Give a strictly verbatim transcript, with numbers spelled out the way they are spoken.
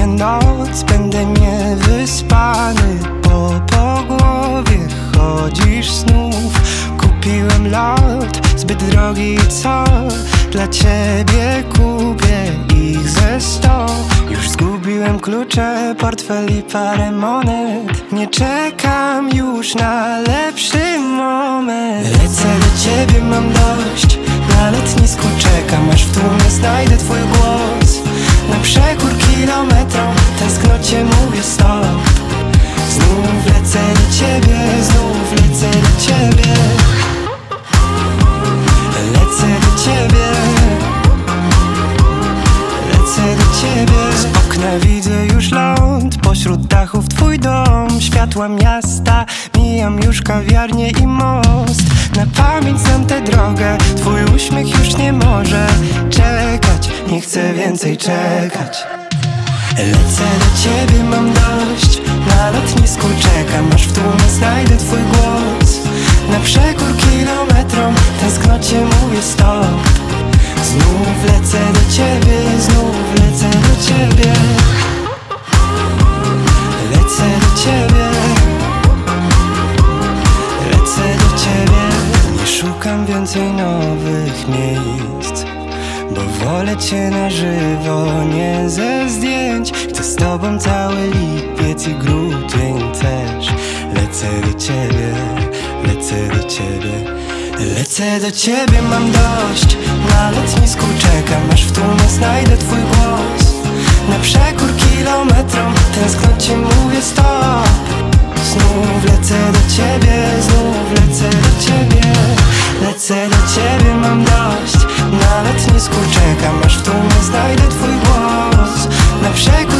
noc będę niewyspany, bo po głowie chodzisz snów. Kupiłem lot zbyt drogi, co dla ciebie kupię ich ze sto. Już zgubiłem klucze, portfel i parę monet. Nie czekam już na lepszy moment. Lecę do ciebie, mam dość. Na lotnisku czekam, aż w tłumie znajdę twój głos. Na przekór kilometrom tęsknocie mówię stop. Znów lecę do ciebie, znów lecę do ciebie. Lecę do ciebie. Lecę do ciebie. Z okna widzę już ląd, pośród dachów twój dom. Światła miasta, mijam już kawiarnię i most. Na pamięć znam tę drogę, twój uśmiech już nie może czekać. Nie chcę więcej czekać. Lecę do ciebie, mam dość. Na lotnisku czekam, aż w tłumie znajdę twój głos. Na przekór kilometrom tęsknocie mówię stop. Znów lecę do ciebie, znów lecę do ciebie. Lecę do ciebie. Lecę do ciebie. Nie szukam więcej nowych miejsc, bo wolę cię na żywo, nie ze zdjęć. Chcę z tobą cały lipiec i grudzień też. Lecę do ciebie, lecę do ciebie. Lecę do ciebie, mam dość. Na lotnisku czekam, aż w tłumie znajdę twój głos. Na przekór kilometrom tęsknocie mówię stop. Znów lecę do ciebie, znów lecę do ciebie. Lecę do ciebie, mam dość. Na lotnisku czekam, aż w tłumie znajdę twój głos. Na przekór